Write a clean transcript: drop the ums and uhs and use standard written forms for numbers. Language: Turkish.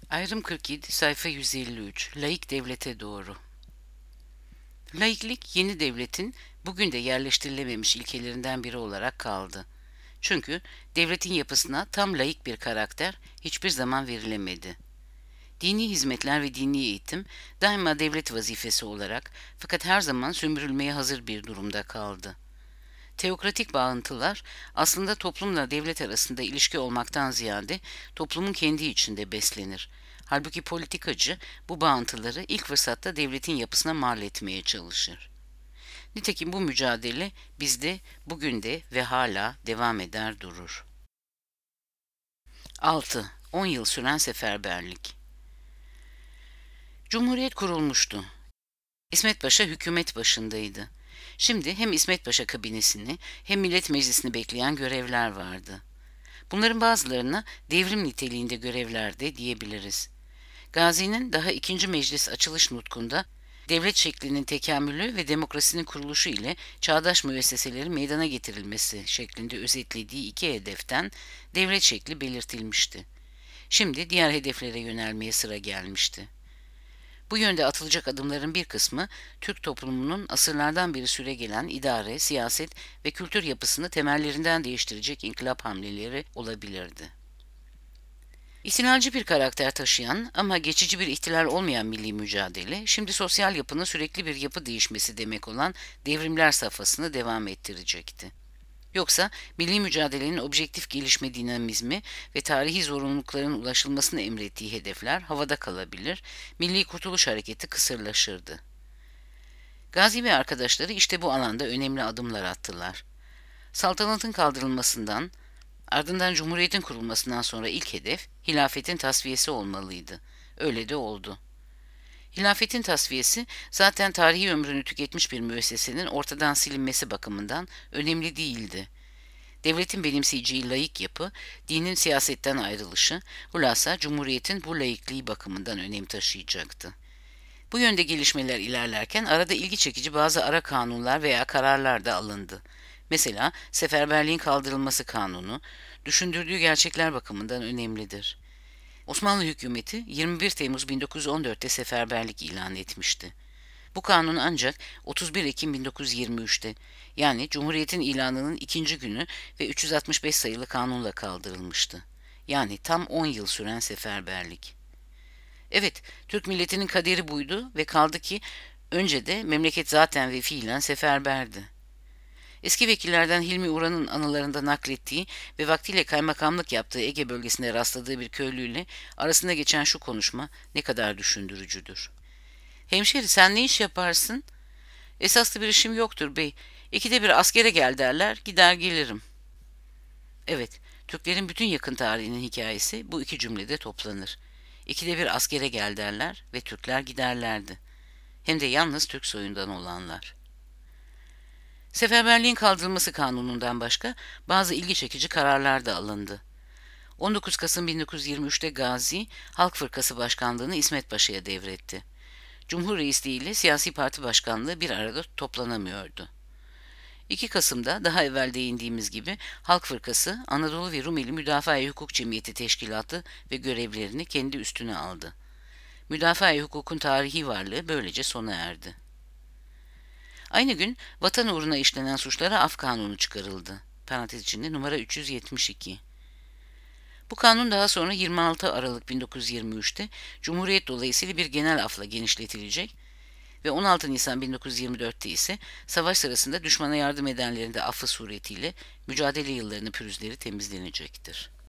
Ayrım 47, sayfa 153. Laik devlete doğru. Laiklik, yeni devletin bugün de yerleştirilememiş ilkelerinden biri olarak kaldı. Çünkü devletin yapısına tam laik bir karakter hiçbir zaman verilemedi. Dini hizmetler ve dini eğitim daima devlet vazifesi olarak fakat her zaman sömürülmeye hazır bir durumda kaldı. Teokratik bağıntılar aslında toplumla devlet arasında ilişki olmaktan ziyade toplumun kendi içinde beslenir. Halbuki politikacı bu bağıntıları ilk fırsatta devletin yapısına mal etmeye çalışır. Nitekim bu mücadele bizde bugün de ve hala devam eder durur. 6. 10 yıl süren seferberlik. Cumhuriyet kurulmuştu. İsmet Paşa hükümet başındaydı. Şimdi hem İsmet Paşa kabinesini hem Millet Meclisi'ni bekleyen görevler vardı. Bunların bazılarına devrim niteliğinde görevler de diyebiliriz. Gazi'nin daha ikinci meclis açılış nutkunda devlet şeklinin tekamülü ve demokrasinin kuruluşu ile çağdaş müesseselerin meydana getirilmesi şeklinde özetlediği iki hedeften devlet şekli belirtilmişti. Şimdi diğer hedeflere yönelmeye sıra gelmişti. Bu yönde atılacak adımların bir kısmı Türk toplumunun asırlardan beri süregelen idare, siyaset ve kültür yapısını temellerinden değiştirecek inkılap hamleleri olabilirdi. İstilacı bir karakter taşıyan ama geçici bir ihtilal olmayan milli mücadele, şimdi sosyal yapının sürekli bir yapı değişmesi demek olan devrimler safhasını devam ettirecekti. Yoksa milli mücadelenin objektif gelişme dinamizmi ve tarihi zorunlulukların ulaşılmasını emrettiği hedefler havada kalabilir, Milli Kurtuluş Hareketi kısırlaşırdı. Gazi ve arkadaşları işte bu alanda önemli adımlar attılar. Saltanatın kaldırılmasından, ardından Cumhuriyet'in kurulmasından sonra ilk hedef hilafetin tasfiyesi olmalıydı. Öyle de oldu. Hilafetin tasfiyesi zaten tarihi ömrünü tüketmiş bir müessesenin ortadan silinmesi bakımından önemli değildi. Devletin benimseyeceği laik yapı, dinin siyasetten ayrılışı, hulasa Cumhuriyet'in bu laikliği bakımından önem taşıyacaktı. Bu yönde gelişmeler ilerlerken arada ilgi çekici bazı ara kanunlar veya kararlar da alındı. Mesela seferberliğin kaldırılması kanunu, düşündürdüğü gerçekler bakımından önemlidir. Osmanlı hükümeti 21 Temmuz 1914'te seferberlik ilan etmişti. Bu kanun ancak 31 Ekim 1923'te yani Cumhuriyet'in ilanının ikinci günü ve 365 sayılı kanunla kaldırılmıştı. Yani tam 10 yıl süren seferberlik. Evet, Türk milletinin kaderi buydu ve kaldı ki önce de memleket zaten ve fiilen seferberdi. Eski vekillerden Hilmi Uran'ın anılarında naklettiği ve vaktiyle kaymakamlık yaptığı Ege bölgesinde rastladığı bir köylüyle arasında geçen şu konuşma ne kadar düşündürücüdür. Hemşeri sen ne iş yaparsın? Esaslı bir işim yoktur bey. İkide bir askere gel derler, gider gelirim. Evet, Türklerin bütün yakın tarihinin hikayesi bu iki cümlede toplanır. İkide bir askere gel derler ve Türkler giderlerdi. Hem de yalnız Türk soyundan olanlar. Seferberliğin kaldırılması kanunundan başka bazı ilgi çekici kararlar da alındı. 19 Kasım 1923'te Gazi, Halk Fırkası Başkanlığını İsmet Paşa'ya devretti. Cumhur Reisliği ile siyasi parti başkanlığı bir arada toplanamıyordu. 2 Kasım'da daha evvel değindiğimiz gibi Halk Fırkası, Anadolu ve Rumeli Müdafaa-i Hukuk Cemiyeti Teşkilatı ve görevlerini kendi üstüne aldı. Müdafaa-i hukukun tarihi varlığı böylece sona erdi. Aynı gün vatan uğruna işlenen suçlara af kanunu çıkarıldı. Parantez içinde numara 372. Bu kanun daha sonra 26 Aralık 1923'te Cumhuriyet dolayısıyla bir genel afla genişletilecek ve 16 Nisan 1924'te ise savaş sırasında düşmana yardım edenlerin de affı suretiyle mücadele yıllarının pürüzleri temizlenecektir.